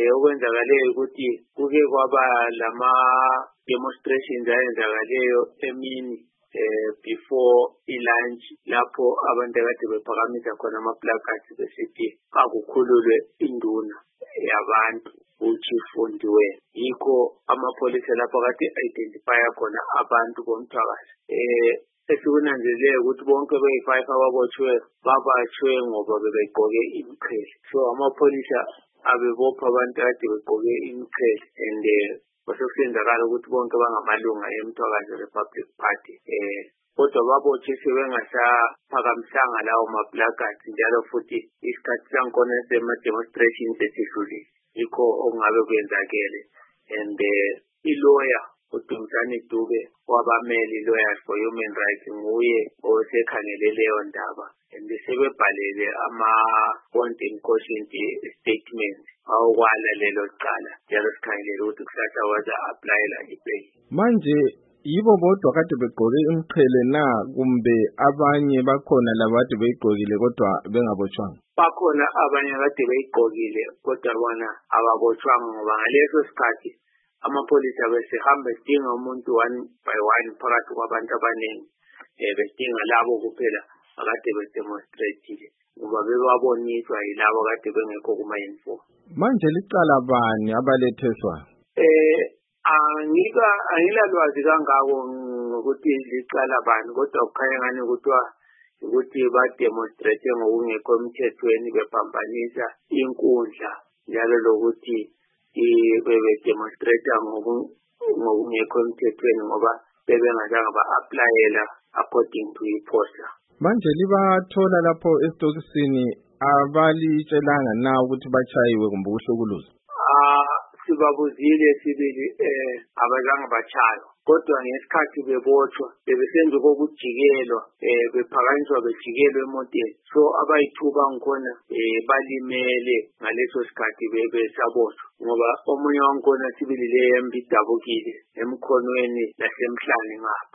okwenzakaleyo ukuthi kuke kwaba lama demonstrations ayenzakaleyo emini before lunch lapho abantu akade bephakamisa khona ama-placards besithi akukhululwe induna yabantu uChief Fondiwe. Yikho amapholisa lapho kade identify khona abantu bomthwakazi. Esikunanzelele ukuthi bonke beyi-5 ababotshwe babotshwe ngoba bebegqoke imiqhele. So amapholisa abebopha abantu kade begqoke imiqhele and kwasekusenzakala ukuthi bonke bangamalunga eMthwakazi Republic Party. Kodwa babotshwe sebengasaphakamisanga lawo ma-placards njalo futhi isikhathi sankhona sema-demonstrations sesidlulile. Yikho okungabe kwenzakele and i-lawyer uDumzane Dube wabameli Lawyers for Human Rights nguye osekhangele leyo ndaba and sebebhalele ama-content caution statements awokwala lelo cala njalo sikhangelele ukuthi kusasa waza-aplayela i-bail. Manje yibo bodwa kade begqoke imiqhele na kumbe abanye bakhona labade beyigqokile kodwa bengabotshwanga? Bakhona abanye kade beyigqokile kodwa bona ababotshwanga ngoba ngaleso sikhathi amapholisa besehamba sidinga umuntu one by one phakathi kwabantu abaningi. Besidinga labo kuphela akade bedemonstratile ngoba bebaboniswa yilabo kade bengekho kuma-uniform. Manje licala bani abaletheswa? Angilalwazi kangako ngokuthi licala bani kodwa kukhanya ngani ukuthi bademonstrate ngokungekho emthethweni bephambanisa inkundla njalo lokuthi bedemonstrate ngokungekho emthethweni ngoba bebengazange ba-aplayela according to i-poster. Manje libathola lapho esitokisini abalitshelanga na ukuthi bachayiwe kumbe ukuhlukuluza? Sibabuzile sibili abazange bachaywa kodwa ngesikhathi bebotshwa bebesenza kokujikelwa bephakanyiswa bejikelwe emoteni. So abayithuba ngikhona balimele ngaleso sikhathi besabotshwa ngoba omunye wangikhona sibili leyembi idabukile emkhonweni lasemhlane ngapha.